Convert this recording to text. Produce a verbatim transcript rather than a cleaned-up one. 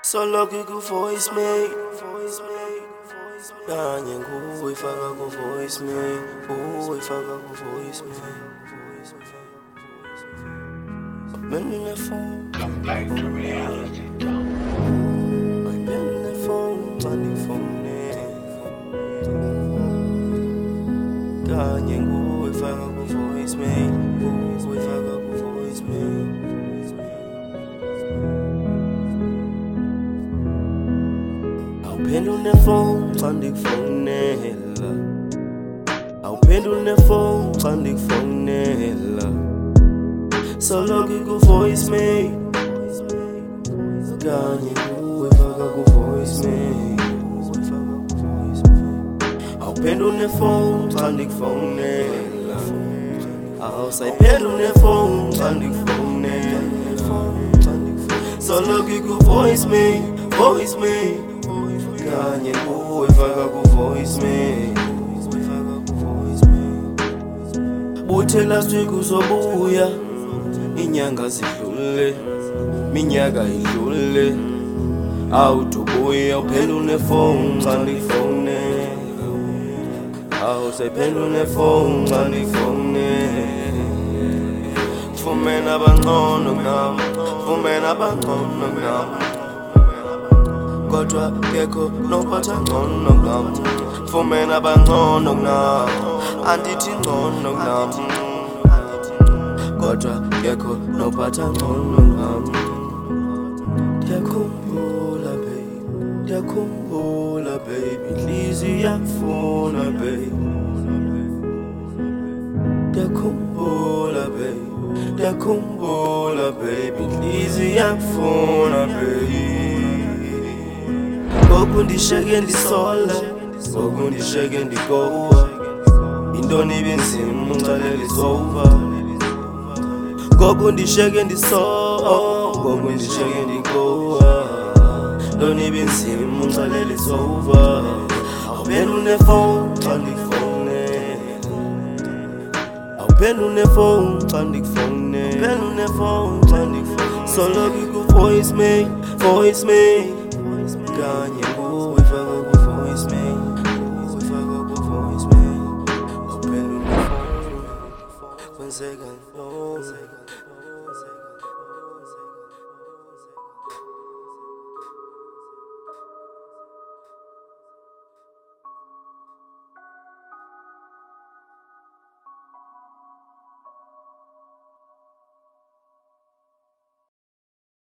Solo ku voicemail kanye nguwe ifaka ku voicemail, nguwe ifaka ku voicemail. Been in the phone, Come back to reality. I've been in the phone, money phone kanye nguwe ifaka ku voicemail, nguwe ifaka ku voicemail. Awuphenduli nefone xa ndikufonela, awuphenduli nefone xa ndikufonela, soloko iku-voicemail kanye nguwe faka ku-voicemail. Awuphenduli nefone xa ndikufonela, awusayiphenduli nefone xa ndikufonela, soloko iku-voicemail, voicemail kanye nguwe faka ku-voicemail. Buthe last week uzobuya, inyanga zidlule, minyaka idlule, awudubuya awuphenduli nefone xa ndikufonela, awusayiphenduli nefone xa ndikufonela. Fumene abangcono kunam, fumene abangcono kunam, kodwa kekho nophatha ngcono kunam. Fumene abangcono kunam, andithi ngcono kunam, kodwa kekho nophatha ngcono kunam. Ndiyakhumbula baby, ndiyakhumbula baby, inhliziyo iyakufuna baby. Ndiyakhumbula baby, ndiyakhumbula baby, inhliziyo iyakufuna baby. Ngoku ndishiyeke ndisola, ngoku ndishiyeke ndigowa, intoni ibinzima ungixelela it's over. Ngoku ndishiyeke ndisola, ngoku ndishiyeke ndigowa, intoni ibinzima ungixelela it's over. Awuphenduli nefone xa ndikufonela, awuphenduli nefone xa ndikufonela, awuphenduli nefone xa ndikufonela, soloko iku-voicemail, voicemail kanye nguwe faka ku-voicemail, nguwe faka ku-voicemail. Awuphenduli nefone, kwenzeka ntoni?